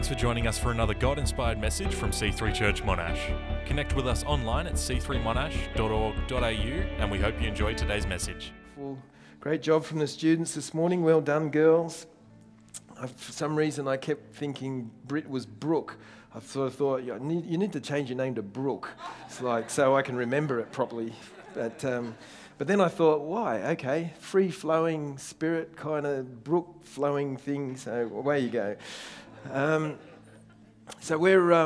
Thanks for joining us for another God-inspired message from C3 Church Monash. Connect with us online at c3monash.org.au and we hope you enjoy today's message. Great job from the students this morning. Well done, girls. For some reason, I kept thinking Brit was Brooke. I sort of thought, you need to change your name to Brooke. It's like, so I can remember it properly. But then I thought, why? Okay, free-flowing spirit, kind of brook-flowing thing, so away you go. So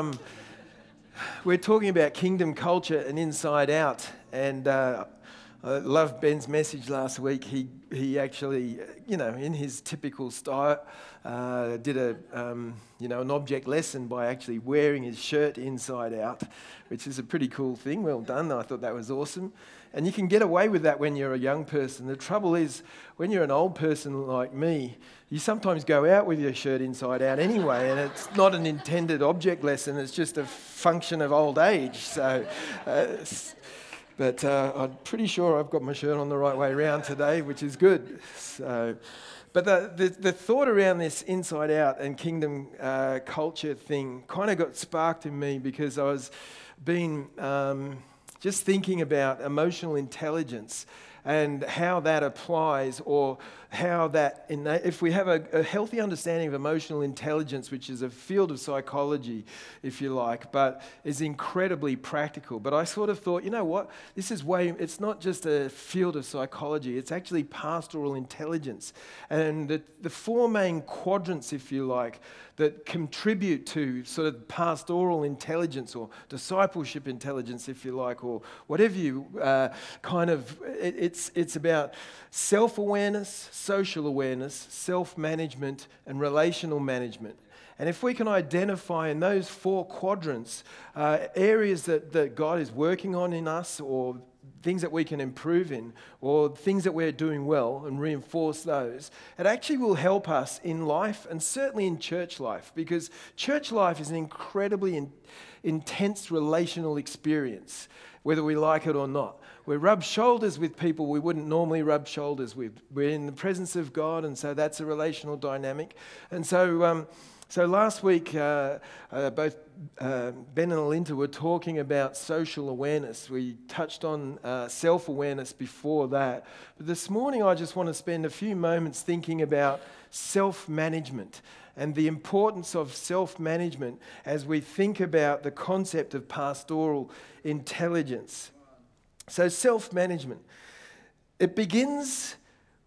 we're talking about kingdom culture and inside out, and I loved Ben's message last week. He actually, in his typical style, did an object lesson by actually wearing his shirt inside out, which is a pretty cool thing. Well done. I thought that was awesome. And you can get away with that when you're a young person. The trouble is, when you're an old person like me, you sometimes go out with your shirt inside out anyway, and it's not an intended object lesson. It's just a function of old age. So. But I'm pretty sure I've got my shirt on the right way around today, which is good. But the thought around this inside out and kingdom culture thing kind of got sparked in me because I was just thinking about emotional intelligence and how that applies, or how that, if we have a healthy understanding of emotional intelligence, which is a field of psychology, if you like, but is incredibly practical. But I sort of thought, you know what, it's not just a field of psychology, it's actually pastoral intelligence. And the four main quadrants, if you like, that contribute to sort of pastoral intelligence or discipleship intelligence, if you like, or whatever you it's about self-awareness, social awareness, self-management, and relational management. And if we can identify in those four quadrants areas that God is working on in us, or things that we can improve in, or things that we're doing well, and reinforce those, it actually will help us in life, and certainly in church life, because church life is an incredibly intense relational experience, whether we like it or not. We rub shoulders with people we wouldn't normally rub shoulders with. We're in the presence of God, and so that's a relational dynamic. And so last week, both Ben and Alinta were talking about social awareness. We touched on self-awareness before that. But this morning, I just want to spend a few moments thinking about self-management and the importance of self-management as we think about the concept of pastoral intelligence. So self-management, it begins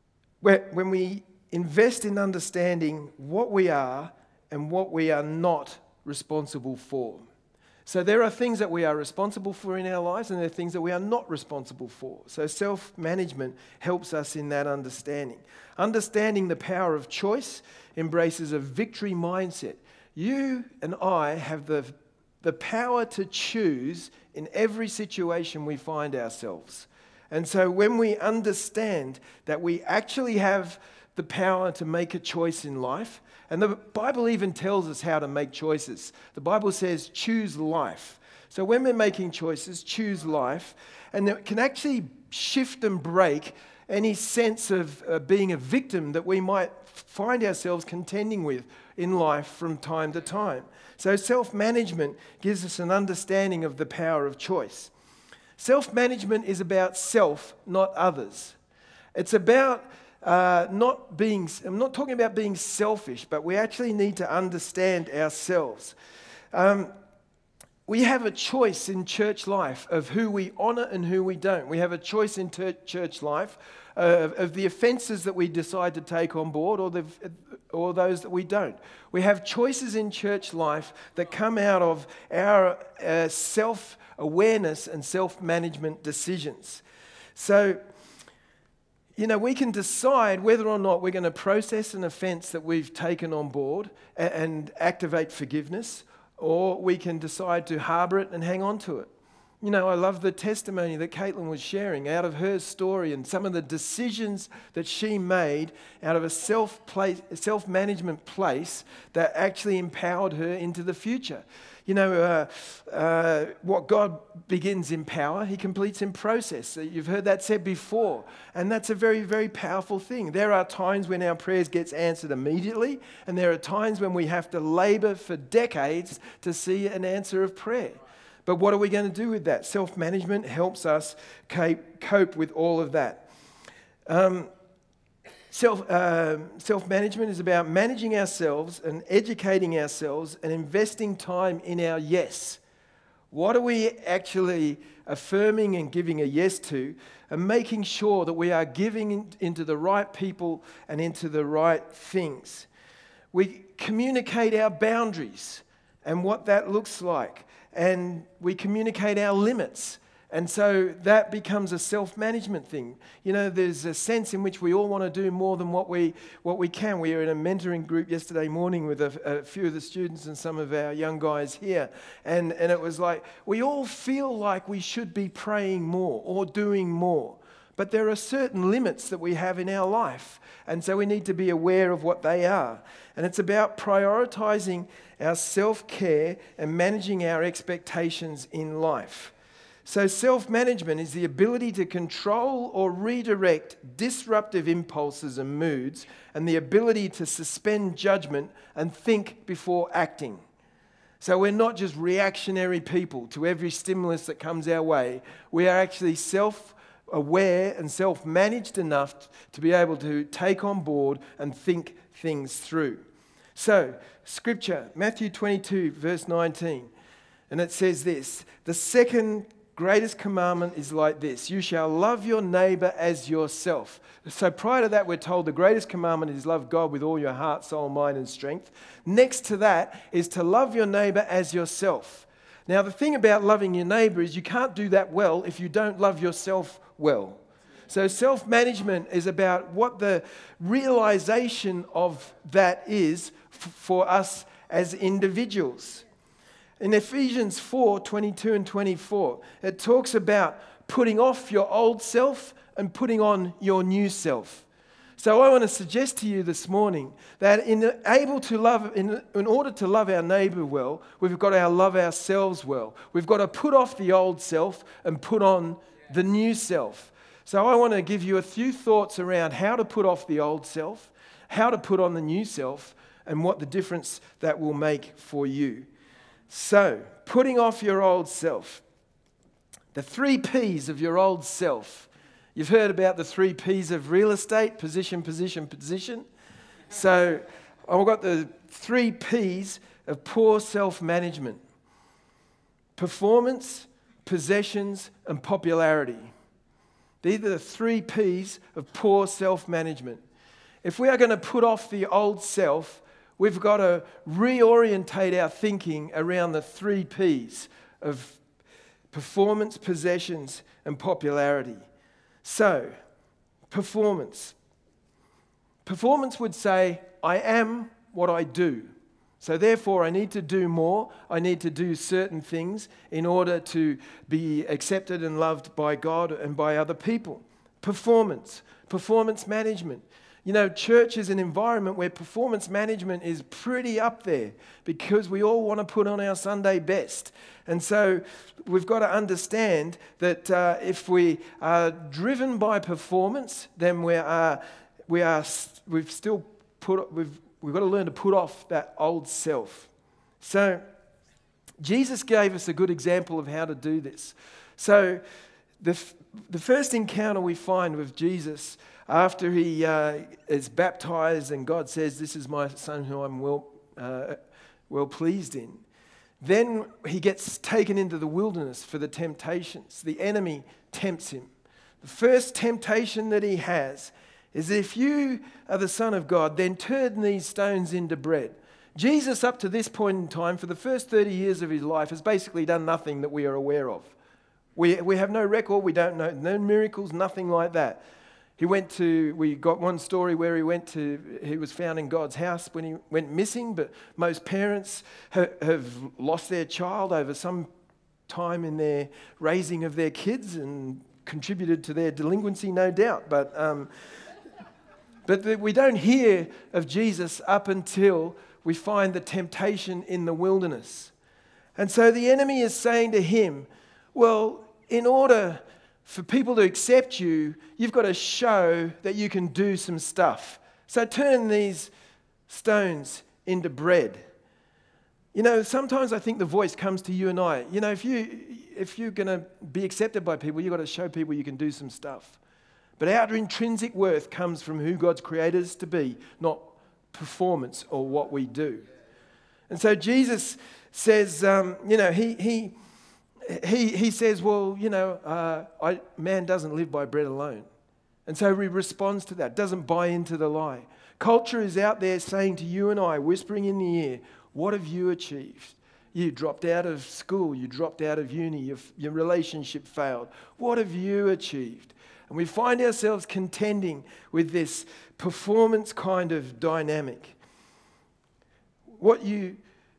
when we invest in understanding what we are and what we are not responsible for. So there are things that we are responsible for in our lives, and there are things that we are not responsible for. So self-management helps us in that understanding. Understanding the power of choice embraces a victory mindset. You and I have the power to choose in every situation we find ourselves. And so when we understand that we actually have the power to make a choice in life, and the Bible even tells us how to make choices. The Bible says, choose life. So when we're making choices, choose life, and it can actually shift and break any sense of being a victim that we might find ourselves contending with in life from time to time. So self-management gives us an understanding of the power of choice. Self-management is about self, not others. It's about I'm not talking about being selfish, but we actually need to understand ourselves. We have a choice in church life of who we honor and who we don't. We have a choice in church life of the offenses that we decide to take on board, or those that we don't. We have choices in church life that come out of our self-awareness and self-management decisions. So, we can decide whether or not we're going to process an offense that we've taken on board and activate forgiveness, or we can decide to harbor it and hang on to it. You know, I love the testimony that Caitlin was sharing out of her story and some of the decisions that she made out of a self-management place that actually empowered her into the future. You know, what God begins in power, He completes in process. You've heard that said before, and that's a very, very powerful thing. There are times when our prayers gets answered immediately, and there are times when we have to labor for decades to see an answer of prayer. But what are we going to do with that? Self-management helps us cope with all of that. Self-management is about managing ourselves and educating ourselves and investing time in our yes. What are we actually affirming and giving a yes to, and making sure that we are giving into the right people and into the right things. We communicate our boundaries and what that looks like, and we communicate our limits. And so that becomes a self-management thing. You know, there's a sense in which we all want to do more than what we can. We were in a mentoring group yesterday morning with a few of the students and some of our young guys here. And it was like, we all feel like we should be praying more or doing more. But there are certain limits that we have in our life. And so we need to be aware of what they are. And it's about prioritizing our self-care and managing our expectations in life. So self-management is the ability to control or redirect disruptive impulses and moods, and the ability to suspend judgment and think before acting. So we're not just reactionary people to every stimulus that comes our way. We are actually self-aware and self-managed enough to be able to take on board and think things through. So, Scripture, Matthew 22, verse 19, and it says this: the second greatest commandment is like this: you shall love your neighbor as yourself. So prior to that, we're told the greatest commandment is love God with all your heart, soul, mind, and strength. Next to that is to love your neighbor as yourself. Now, the thing about loving your neighbor is you can't do that well if you don't love yourself well. So self-management is about what the realization of that is for us as individuals. In Ephesians 4, 22 and 24, it talks about putting off your old self and putting on your new self. So I want to suggest to you this morning that in order to love our neighbor well, we've got to love ourselves well. We've got to put off the old self and put on the new self. So I want to give you a few thoughts around how to put off the old self, how to put on the new self, and what the difference that will make for you. So, putting off your old self. The 3 P's of your old self. You've heard about the 3 P's of real estate: position, position, position. So, I've got the 3 P's of poor self-management: performance, possessions, and popularity. These are the 3 P's of poor self-management. If we are going to put off the old self, we've got to reorientate our thinking around the 3 P's of performance, possessions, and popularity. So, performance. Performance would say, I am what I do. So therefore, I need to do more. I need to do certain things in order to be accepted and loved by God and by other people. Performance management. You know, church is an environment where performance management is pretty up there because we all want to put on our Sunday best. And so we've got to understand that if we are driven by performance, then we've got to learn to put off that old self. So Jesus gave us a good example of how to do this. So the first encounter we find with Jesus after he is baptized and God says, "This is my son who I'm well pleased in." Then he gets taken into the wilderness for the temptations. The enemy tempts him. The first temptation that he has is, if you are the Son of God, then turn these stones into bread. Jesus, up to this point in time, for the first 30 years of his life, has basically done nothing that we are aware of. We have no record, we don't know, no miracles, nothing like that. We got one story where he was found in God's house when he went missing, but most parents have lost their child over some time in their raising of their kids and contributed to their delinquency, no doubt. But we don't hear of Jesus up until we find the temptation in the wilderness. And so the enemy is saying to him, well, in order for people to accept you, you've got to show that you can do some stuff. So turn these stones into bread. You know, sometimes I think the voice comes to you and I. You know, if you're going to be accepted by people, you've got to show people you can do some stuff. But our intrinsic worth comes from who God's created us to be, not performance or what we do. And so Jesus says, he says, well, man doesn't live by bread alone. And so he responds to that, doesn't buy into the lie. Culture is out there saying to you and I, whispering in the ear, what have you achieved? You dropped out of school, you dropped out of uni, your relationship failed. What have you achieved? And we find ourselves contending with this performance kind of dynamic. What do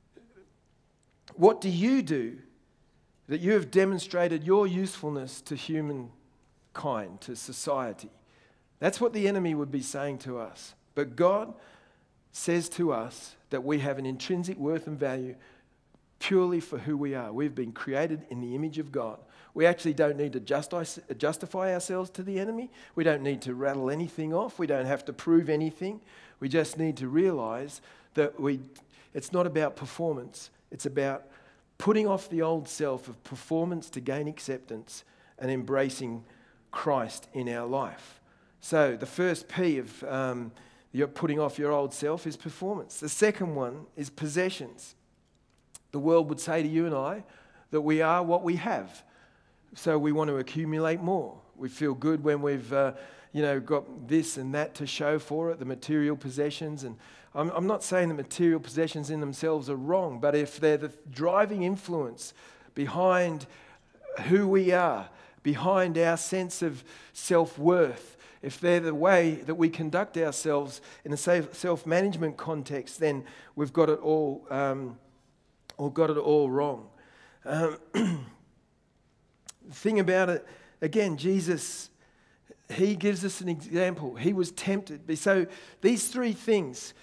you do that you have demonstrated your usefulness to humankind, to society? That's what the enemy would be saying to us. But God says to us that we have an intrinsic worth and value purely for who we are. We've been created in the image of God. We actually don't need to justify ourselves to the enemy. We don't need to rattle anything off. We don't have to prove anything. We just need to realize that it's not about performance. It's about putting off the old self of performance to gain acceptance and embracing Christ in our life. So the first P of you're putting off your old self is performance. The second one is possessions. The world would say to you and I that we are what we have. So we want to accumulate more. We feel good when we've got this and that to show for it, the material possessions. And I'm not saying the material possessions in themselves are wrong, but if they're the driving influence behind who we are, behind our sense of self-worth, if they're the way that we conduct ourselves in a self-management context, then we've got it all wrong. The thing about it, again, Jesus, he gives us an example. He was tempted. So these three things,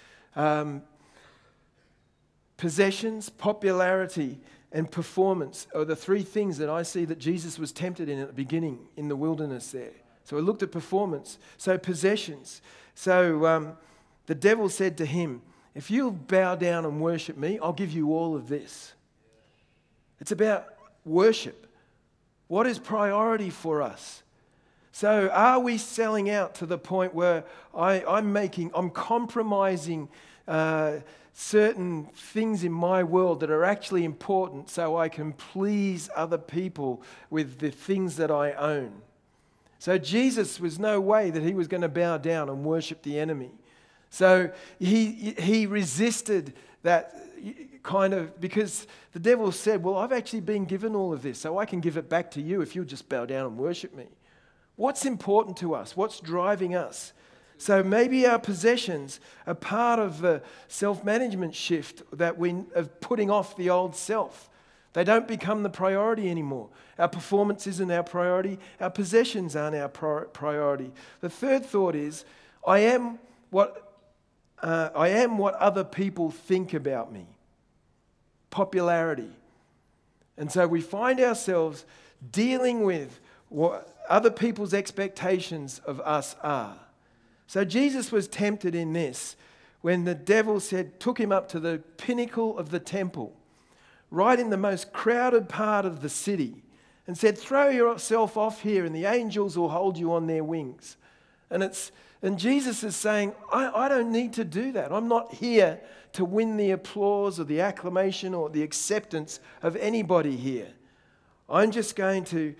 possessions, popularity, and performance, are the three things that I see that Jesus was tempted in at the beginning in the wilderness there. So I looked at performance. So possessions. So the devil said to him, if you'll bow down and worship me, I'll give you all of this. It's about worship. What is priority for us? So are we selling out to the point where I'm compromising certain things in my world that are actually important so I can please other people with the things that I own? So Jesus was no way that he was going to bow down and worship the enemy. So he resisted that kind of, because the devil said, well, I've actually been given all of this, so I can give it back to you if you'll just bow down and worship me. What's important to us? What's driving us? So maybe our possessions are part of the self-management shift that of putting off the old self. They don't become the priority anymore. Our performance isn't our priority. Our possessions aren't our priority. The third thought is, I am what other people think about me. Popularity. And so we find ourselves dealing with what other people's expectations of us are. So Jesus was tempted in this when the devil took him up to the pinnacle of the temple, right in the most crowded part of the city, and said, throw yourself off here and the angels will hold you on their wings. And Jesus is saying, I don't need to do that. I'm not here to win the applause or the acclamation or the acceptance of anybody here. I'm just going to,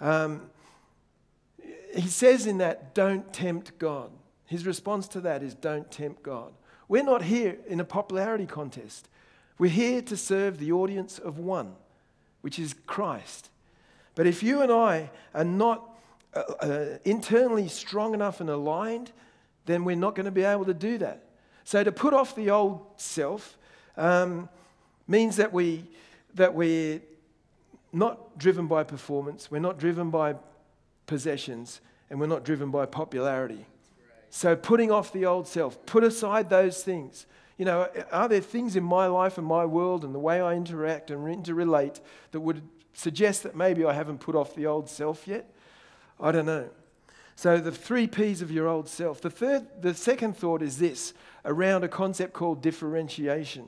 he says in that, don't tempt God. His response to that is, don't tempt God. We're not here in a popularity contest. We're here to serve the audience of one, which is Christ. But if you and I are not internally strong enough and aligned, then we're not going to be able to do that. So to put off the old self means that we're not driven by performance, we're not driven by possessions, and we're not driven by popularity. So putting off the old self, put aside those things. You know, are there things in my life and my world and the way I interact and interrelate that would suggest that maybe I haven't put off the old self yet? I don't know. So the 3 P's of your old self. The second thought is this, around a concept called differentiation.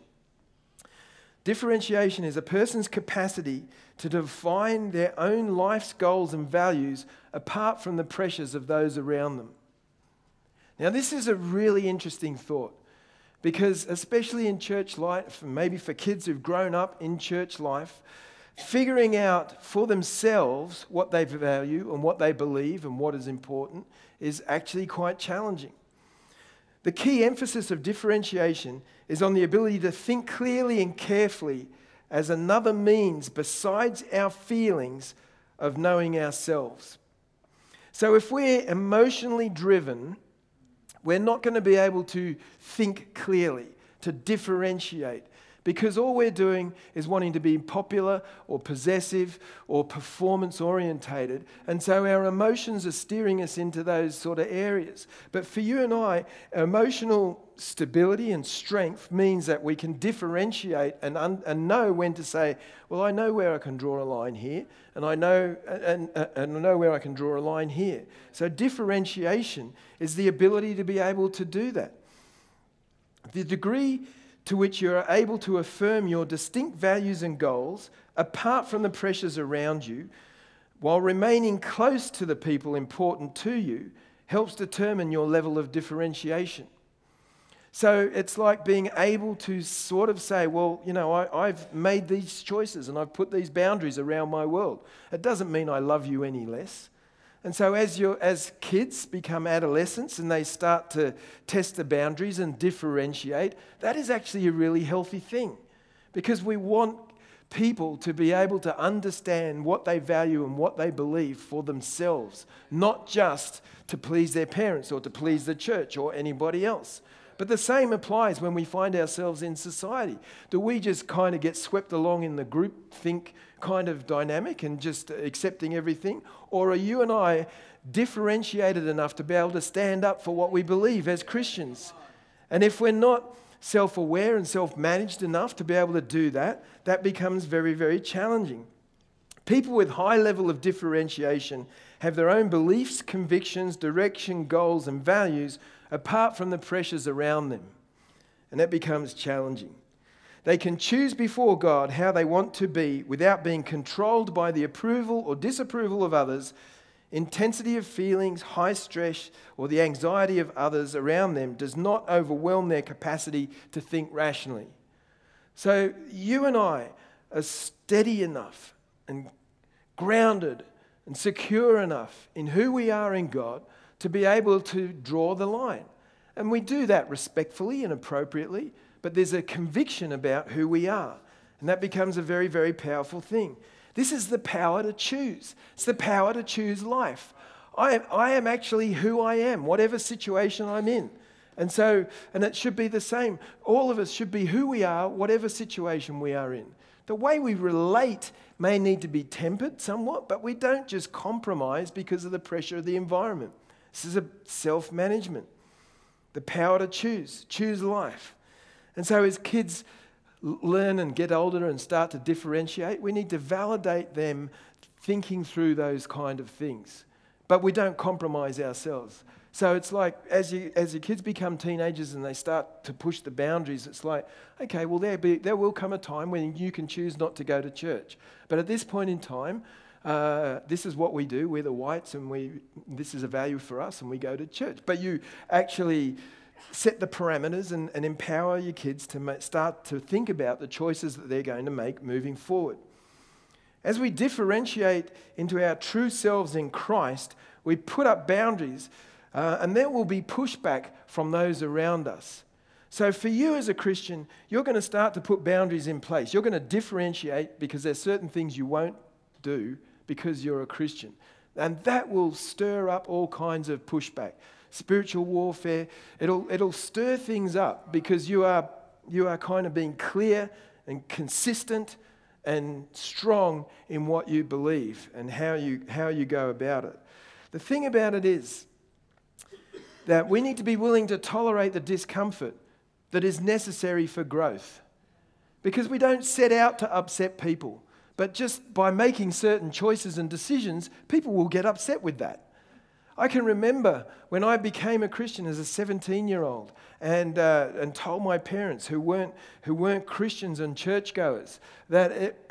Differentiation is a person's capacity to define their own life's goals and values apart from the pressures of those around them. Now, this is a really interesting thought because especially in church life, maybe for kids who've grown up in church life, figuring out for themselves what they value and what they believe and what is important is actually quite challenging. The key emphasis of differentiation is on the ability to think clearly and carefully as another means besides our feelings of knowing ourselves. So if we're emotionally driven, we're not going to be able to think clearly, to differentiate, because all we're doing is wanting to be popular or possessive or performance orientated. And so our emotions are steering us into those sort of areas. But for you and I, emotional stability and strength means that we can differentiate and know when to say, well, I know where I can draw a line here, and I know where I can draw a line here. So differentiation is the ability to be able to do that. The degree to which you are able to affirm your distinct values and goals apart from the pressures around you, while remaining close to the people important to you, helps determine your level of differentiation. So it's like being able to sort of say, well, you know, I've made these choices and I've put these boundaries around my world. It doesn't mean I love you any less. And so as kids become adolescents and they start to test the boundaries and differentiate, that is actually a really healthy thing, because we want people to be able to understand what they value and what they believe for themselves, not just to please their parents or to please the church or anybody else. But the same applies when we find ourselves in society. Do we just kind of get swept along in the group think kind of dynamic and just accepting everything? Or are you and I differentiated enough to be able to stand up for what we believe as Christians? And if we're not self-aware and self-managed enough to be able to do that, that becomes very, very challenging. People with high level of differentiation have their own beliefs, convictions, direction, goals, and values apart from the pressures around them. And that becomes challenging. They can choose before God how they want to be without being controlled by the approval or disapproval of others, intensity of feelings, high stress, or the anxiety of others around them does not overwhelm their capacity to think rationally. So you and I are steady enough and grounded and secure enough in who we are in God to be able to draw the line. And we do that respectfully and appropriately, but there's a conviction about who we are. And that becomes a very, very powerful thing. This is the power to choose. It's the power to choose life. I am actually who I am, whatever situation I'm in. And it should be the same. All of us should be who we are, whatever situation we are in. The way we relate may need to be tempered somewhat, but we don't just compromise because of the pressure of the environment. This is a self-management. The power to choose life. And so as kids learn and get older and start to differentiate, we need to validate them thinking through those kind of things. But we don't compromise ourselves. So it's like as your kids become teenagers and they start to push the boundaries, it's like, okay, well there will come a time when you can choose not to go to church. But at this point in time, this is what we do. We're the whites, and this is a value for us, and we go to church. But you actually set the parameters and empower your kids to start to think about the choices that they're going to make moving forward. As we differentiate into our true selves in Christ, we put up boundaries, and there will be pushback from those around us. So for you as a Christian, you're going to start to put boundaries in place. You're going to differentiate because there's certain things you won't do because you're a Christian. And that will stir up all kinds of pushback. Spiritual warfare, it'll stir things up because you are kind of being clear and consistent and strong in what you believe and how you go about it. The thing about it is that we need to be willing to tolerate the discomfort that is necessary for growth. Because we don't set out to upset people, but just by making certain choices and decisions, people will get upset with that. I can remember when I became a Christian as a 17-year-old and told my parents who weren't Christians and churchgoers that it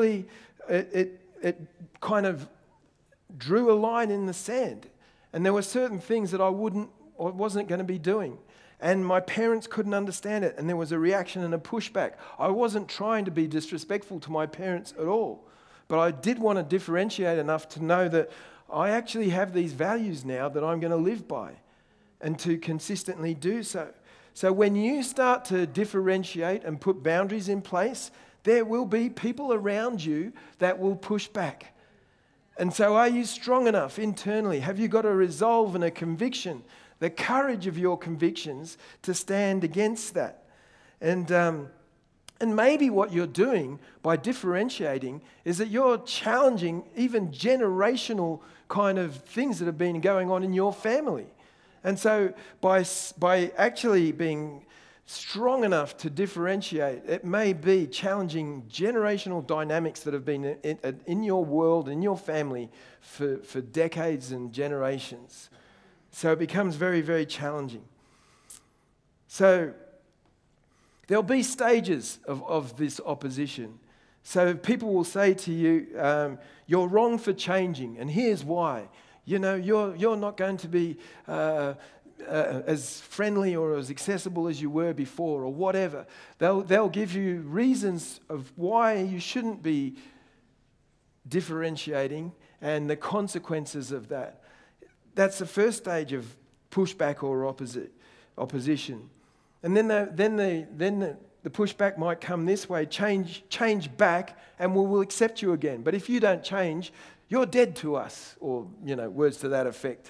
kind of drew a line in the sand, and there were certain things that I wasn't going to be doing. And my parents couldn't understand it, and there was a reaction and a pushback. I wasn't trying to be disrespectful to my parents at all, but I did want to differentiate enough to know that I actually have these values now that I'm going to live by and to consistently do so. So when you start to differentiate and put boundaries in place, there will be people around you that will push back. And so are you strong enough internally? Have you got a resolve and a conviction, the courage of your convictions to stand against that? And maybe what you're doing by differentiating is that you're challenging even generational kind of things that have been going on in your family. And so by actually being strong enough to differentiate, it may be challenging generational dynamics that have been in your world, in your family for decades and generations. So it becomes very, very challenging. So there'll be stages of this opposition. So people will say to you, you're wrong for changing, and here's why. You know, you're not going to be as friendly or as accessible as you were before, or whatever. They'll give you reasons of why you shouldn't be differentiating and the consequences of that. That's the first stage of pushback or opposition. And then the pushback might come this way: change back, and we'll accept you again. But if you don't change, you're dead to us, or words to that effect.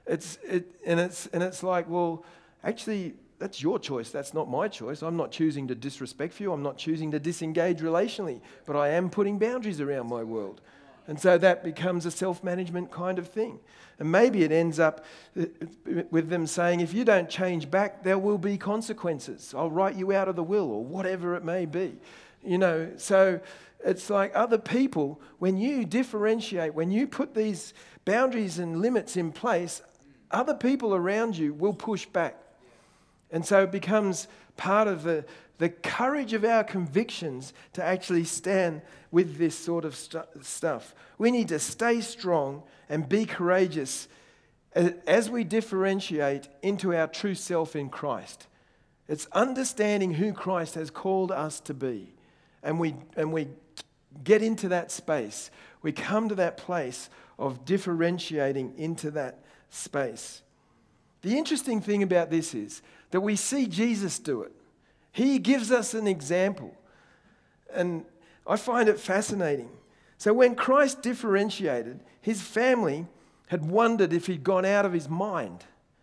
It's like, well, actually, that's your choice. That's not my choice. I'm not choosing to disrespect you. I'm not choosing to disengage relationally, but I am putting boundaries around my world. And so that becomes a self-management kind of thing. And maybe it ends up with them saying, if you don't change back, there will be consequences. I'll write you out of the will, or whatever it may be. So it's like other people, when you differentiate, when you put these boundaries and limits in place, other people around you will push back. And so it becomes part of the courage of our convictions to actually stand with this sort of stuff. We need to stay strong and be courageous as we differentiate into our true self in Christ. It's understanding who Christ has called us to be. And we get into that space. We come to that place of differentiating into that space. The interesting thing about this is that we see Jesus do it. He gives us an example. And I find it fascinating. So when Christ differentiated, his family had wondered if he'd gone out of his mind.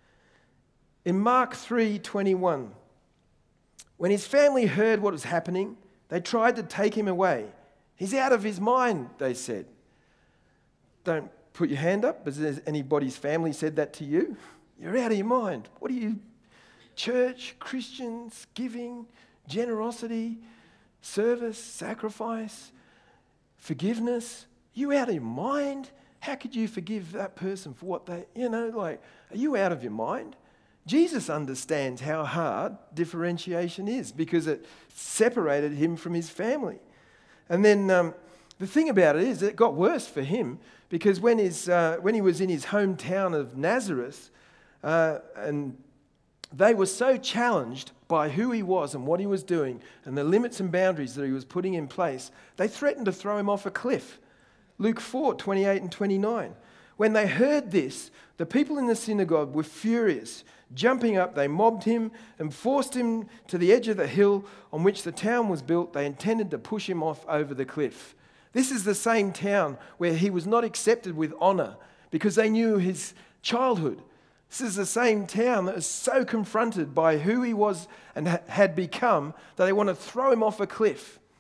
In Mark 3:21, when his family heard what was happening, they tried to take him away. He's out of his mind, they said. Don't put your hand up. Has anybody's family said that to you? You're out of your mind. What are you? Church, Christians, giving, generosity, service, sacrifice, forgiveness. You out of your mind? How could you forgive that person for what they, are you out of your mind? Jesus understands how hard differentiation is because it separated him from his family. And then the thing about it is it got worse for him because when he was in his hometown of Nazareth, and they were so challenged by who he was and what he was doing and the limits and boundaries that he was putting in place, they threatened to throw him off a cliff. Luke 4:28 and 29. When they heard this, the people in the synagogue were furious. Jumping up, they mobbed him and forced him to the edge of the hill on which the town was built. They intended to push him off over the cliff. This is the same town where he was not accepted with honor because they knew his childhood. This is the same town that is so confronted by who he was and had become that they want to throw him off a cliff.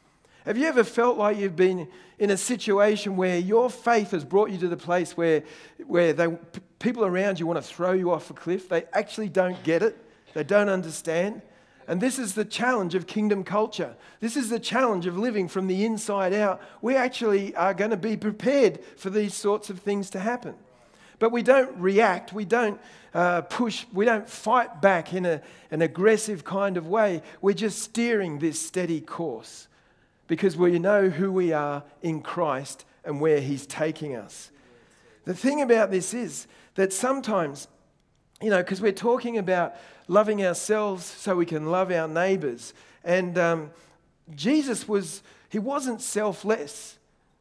Have you ever felt like you've been in a situation where your faith has brought you to the place where people around you want to throw you off a cliff? They actually don't get it. They don't understand. And this is the challenge of kingdom culture. This is the challenge of living from the inside out. We actually are going to be prepared for these sorts of things to happen. But we don't react. We don't push. We don't fight back in an aggressive kind of way. We're just steering this steady course because we know who we are in Christ and where He's taking us. The thing about this is that sometimes, because we're talking about loving ourselves so we can love our neighbours. And Jesus wasn't selfless.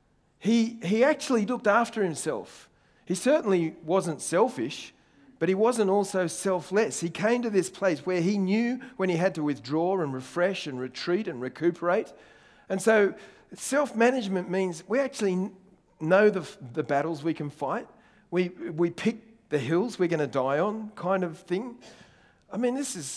He actually looked after Himself. He certainly wasn't selfish, but He wasn't also selfless. He came to this place where He knew when He had to withdraw and refresh and retreat and recuperate. And so self-management means we actually know the battles we can fight. We pick the hills we're going to die on kind of thing. I mean,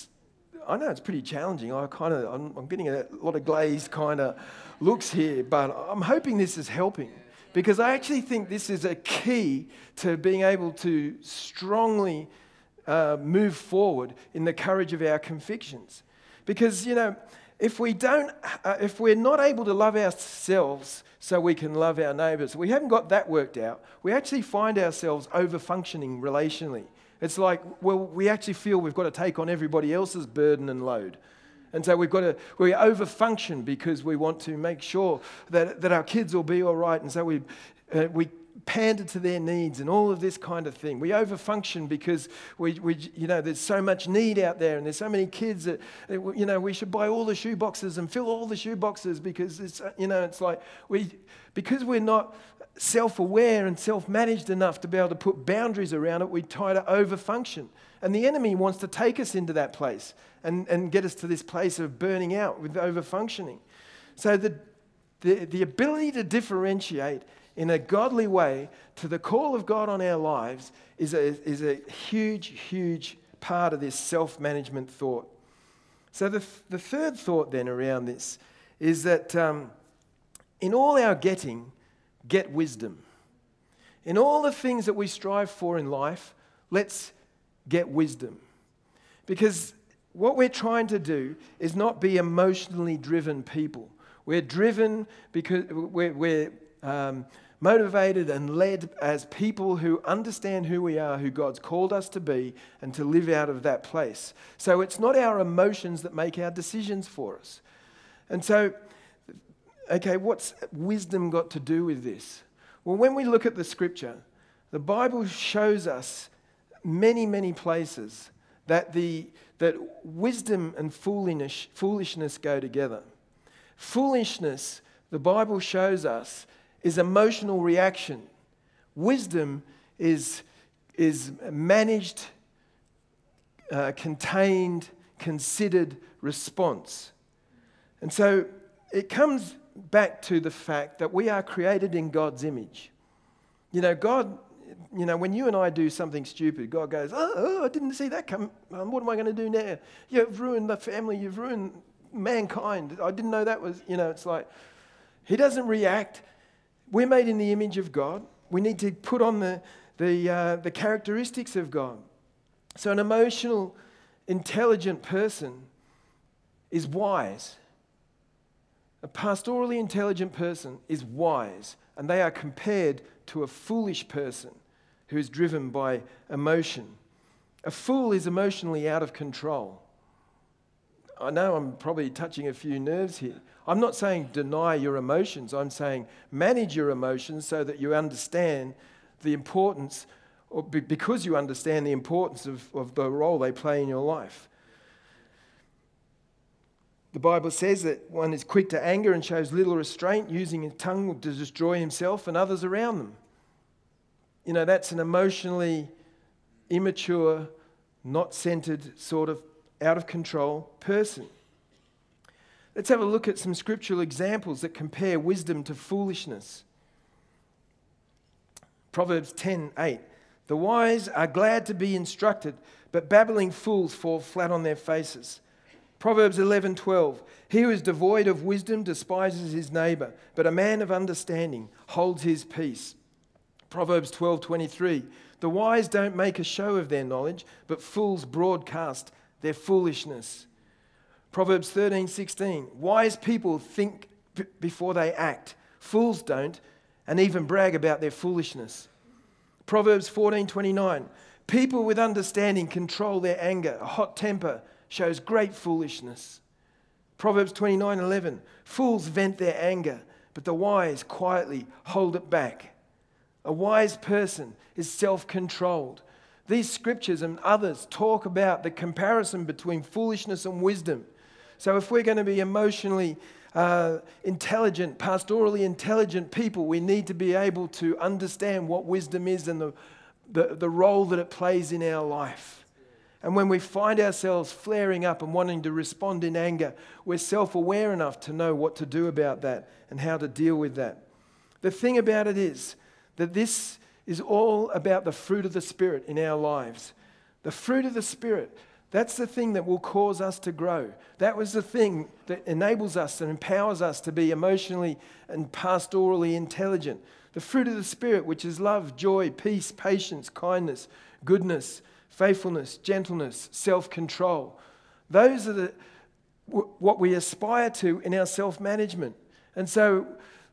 I know it's pretty challenging. I'm getting a lot of glazed kind of looks here, but I'm hoping this is helping because I actually think this is a key to being able to strongly move forward in the courage of our convictions. Because, if we're not able to love ourselves so we can love our neighbours, we haven't got that worked out, we actually find ourselves over-functioning relationally. It's like, we actually feel we've got to take on everybody else's burden and load. And so we over-function because we want to make sure that our kids will be all right. And so we pander to their needs and all of this kind of thing. We over-function because there's so much need out there and there's so many kids that, we should buy all the shoe boxes and fill all the shoe boxes because it's like because we're not self-aware and self-managed enough to be able to put boundaries around it, we try to over-function. And the enemy wants to take us into that place and get us to this place of burning out with over-functioning. So the ability to differentiate in a godly way to the call of God on our lives is a huge, huge part of this self-management thought. So the third thought then around this is that in all our getting, get wisdom. In all the things that we strive for in life, let's get wisdom. Because what we're trying to do is not be emotionally driven people. We're driven because we're motivated and led as people who understand who we are, who God's called us to be, and to live out of that place. So it's not our emotions that make our decisions for us. And so, okay, what's wisdom got to do with this? Well, when we look at the scripture, the Bible shows us many, many places that wisdom and foolishness go together. Foolishness, the Bible shows us, is emotional reaction. Wisdom is managed, contained, considered response. And so it comes back to the fact that we are created in God's image. God, when you and I do something stupid, God goes, oh, I didn't see that come. What am I going to do now? You've ruined the family. You've ruined mankind. I didn't know that was, it's like, He doesn't react. We're made in the image of God. We need to put on the characteristics of God. So an emotional, intelligent person is wise. A pastorally intelligent person is wise, and they are compared to a foolish person who is driven by emotion. A fool is emotionally out of control. I know I'm probably touching a few nerves here. I'm not saying deny your emotions. I'm saying manage your emotions so that you understand the importance, or because you understand the importance of the role they play in your life. The Bible says that one is quick to anger and shows little restraint, using his tongue to destroy himself and others around them. That's an emotionally immature, not centered, sort of out of control person. Let's have a look at some scriptural examples that compare wisdom to foolishness. Proverbs 10:8. The wise are glad to be instructed, but babbling fools fall flat on their faces. Proverbs 11:12. He who is devoid of wisdom despises his neighbor, but a man of understanding holds his peace. Proverbs 12:23. The wise don't make a show of their knowledge, but fools broadcast their foolishness. Proverbs 13:16. Wise people think before they act. Fools don't, and even brag about their foolishness. Proverbs 14:29. People with understanding control their anger. A hot temper shows great foolishness. Proverbs 29:11. Fools vent their anger, but the wise quietly hold it back. A wise person is self-controlled. These scriptures and others talk about the comparison between foolishness and wisdom. So if we're going to be emotionally intelligent, pastorally intelligent people, we need to be able to understand what wisdom is and the role that it plays in our life. And when we find ourselves flaring up and wanting to respond in anger, we're self-aware enough to know what to do about that and how to deal with that. The thing about it is that this is all about the fruit of the Spirit in our lives. The fruit of the Spirit, that's the thing that will cause us to grow. That was the thing that enables us and empowers us to be emotionally and pastorally intelligent. The fruit of the Spirit, which is love, joy, peace, patience, kindness, goodness, faithfulness, gentleness, self-control. Those are what we aspire to in our self-management. And so,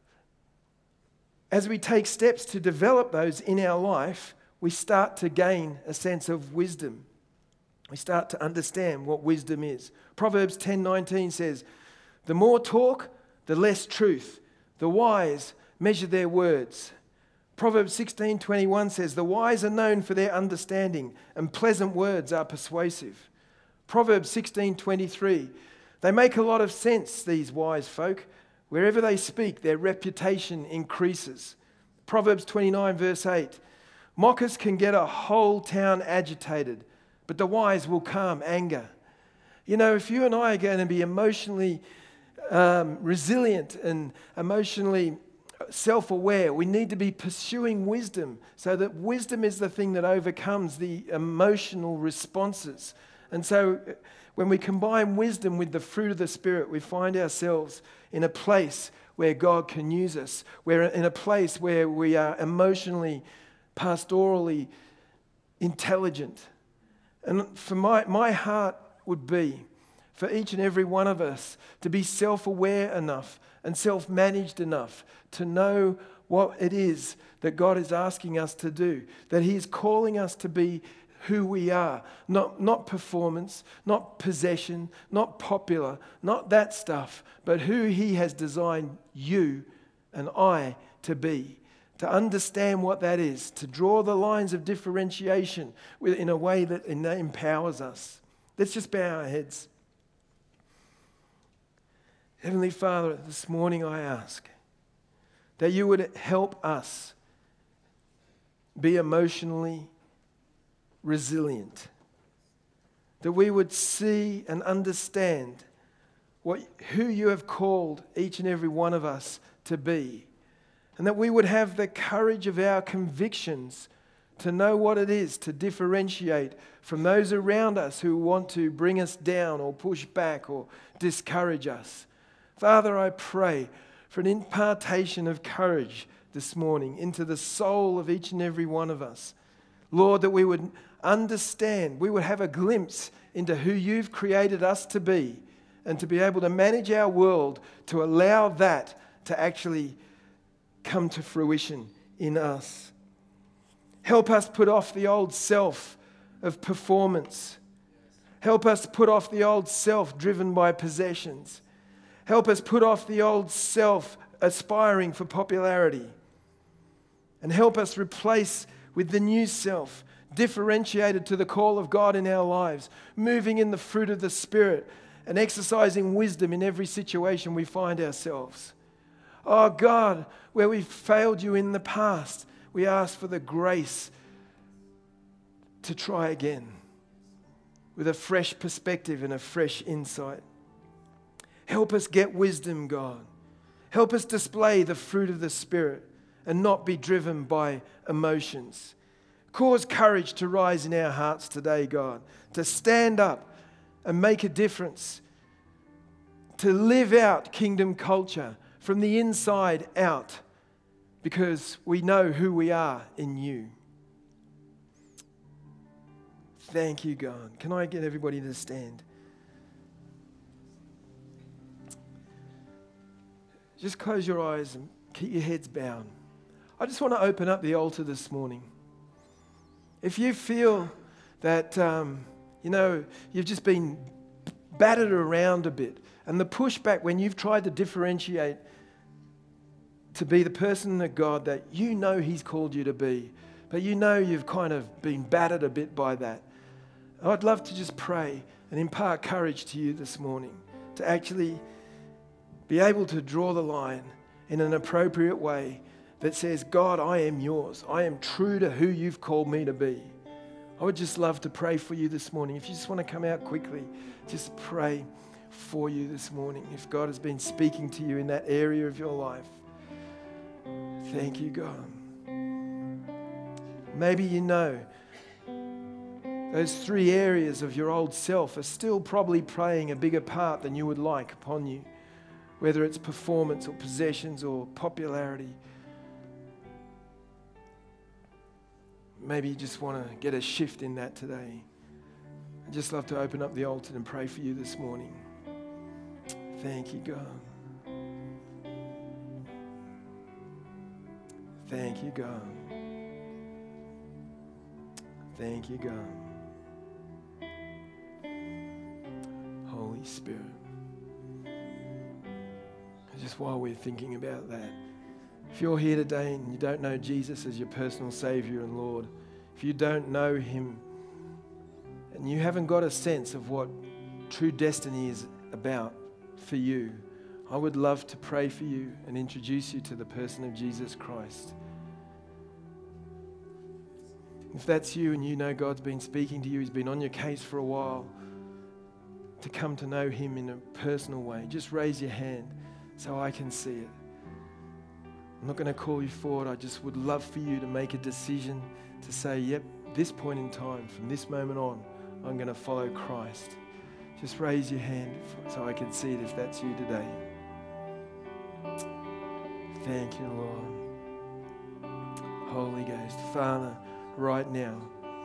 as we take steps to develop those in our life, we start to gain a sense of wisdom. We start to understand what wisdom is. Proverbs 10:19 says, the more talk, the less truth. The wise measure their words. Proverbs 16:21 says, the wise are known for their understanding, and pleasant words are persuasive. Proverbs 16:23, they make a lot of sense, these wise folk. Wherever they speak, their reputation increases. Proverbs 29 verse 8, mockers can get a whole town agitated, but the wise will calm anger. You know, if you and I are going to be emotionally resilient and emotionally self-aware, we need to be pursuing wisdom, so that wisdom is the thing that overcomes the emotional responses. And so when we combine wisdom with the fruit of the Spirit, we find ourselves in a place where God can use us. We're in a place where we are emotionally, pastorally intelligent. And for my heart would be for each and every one of us to be self-aware enough and self-managed enough to know what it is that God is asking us to do, that He is calling us to be who we are, not performance, not possession, not popular, not that stuff, but who He has designed you and I to be. To understand what that is, to draw the lines of differentiation in a way that empowers us. Let's just bow our heads. Heavenly Father, this morning I ask that you would help us be emotionally resilient, that we would see and understand who you have called each and every one of us to be, and that we would have the courage of our convictions to know what it is to differentiate from those around us who want to bring us down or push back or discourage us. Father, I pray for an impartation of courage this morning into the soul of each and every one of us. Lord, that we would understand, we would have a glimpse into who you've created us to be, and to be able to manage our world to allow that to actually come to fruition in us. Help us put off the old self of performance. Help us put off the old self driven by possessions. Help us put off the old self aspiring for popularity. And help us replace with the new self, differentiated to the call of God in our lives, moving in the fruit of the Spirit and exercising wisdom in every situation we find ourselves. Oh God, where we've failed you in the past, we ask for the grace to try again with a fresh perspective and a fresh insight. Help us get wisdom, God. Help us display the fruit of the Spirit and not be driven by emotions. Cause courage to rise in our hearts today, God, to stand up and make a difference to live out kingdom culture from the inside out, because we know who we are in you. Thank you, God. Can I get everybody to stand? Just close your eyes and keep your heads bowed. I just want to open up the altar this morning. If you feel that, you've just been battered around a bit, and the pushback when you've tried to differentiate to be the person of God that you know He's called you to be, but you know you've kind of been battered a bit by that, I'd love to just pray and impart courage to you this morning to actually be able to draw the line in an appropriate way that says, God, I am yours. I am true to who you've called me to be. I would just love to pray for you this morning. If you just want to come out quickly, just pray for you this morning. If God has been speaking to you in that area of your life, thank you, God. Maybe you know those 3 areas of your old self are still probably playing a bigger part than you would like upon you, whether it's performance or possessions or popularity. Maybe you just want to get a shift in that today. I'd just love to open up the altar and pray for you this morning. Thank you, God. Thank you, God. Thank you, God. Holy Spirit. Just while we're thinking about that, if you're here today and you don't know Jesus as your personal Savior and Lord, if you don't know Him and you haven't got a sense of what true destiny is about for you, I would love to pray for you and introduce you to the person of Jesus Christ. If that's you and you know God's been speaking to you, He's been on your case for a while to come to know Him in a personal way, just raise your hand so I can see it. I'm not going to call you forward. I just would love for you to make a decision to say, yep, this point in time, from this moment on, I'm going to follow Christ. Just raise your hand so I can see it if that's you today. Thank you, Lord. Holy Ghost, Father, right now,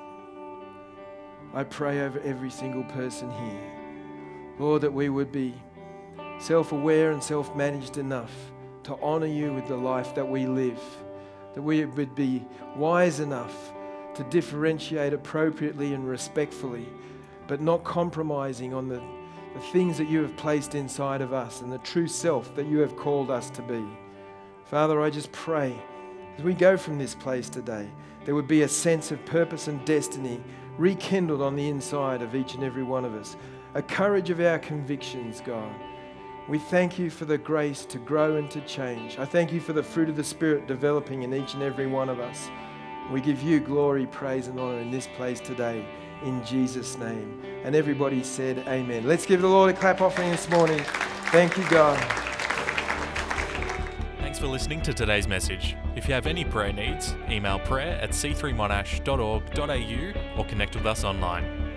I pray over every single person here, Lord, that we would be self-aware and self-managed enough to honor you with the life that we live, that we would be wise enough to differentiate appropriately and respectfully, but not compromising on the things that you have placed inside of us and the true self that you have called us to be. Father, I just pray as we go from this place today, there would be a sense of purpose and destiny rekindled on the inside of each and every one of us, a courage of our convictions, God. We thank you for the grace to grow and to change. I thank you for the fruit of the Spirit developing in each and every one of us. We give you glory, praise, and honor in this place today, in Jesus' name. And everybody said amen. Let's give the Lord a clap offering this morning. Thank you, God. Thanks for listening to today's message. If you have any prayer needs, email prayer@c3monash.org.au or connect with us online.